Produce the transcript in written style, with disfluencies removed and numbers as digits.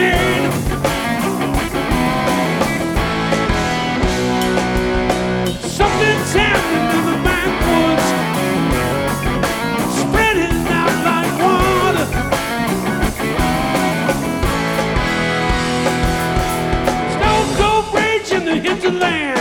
chain. Something's happening in the backwoods, spreading out like water. Stone cold rage in the hinterland.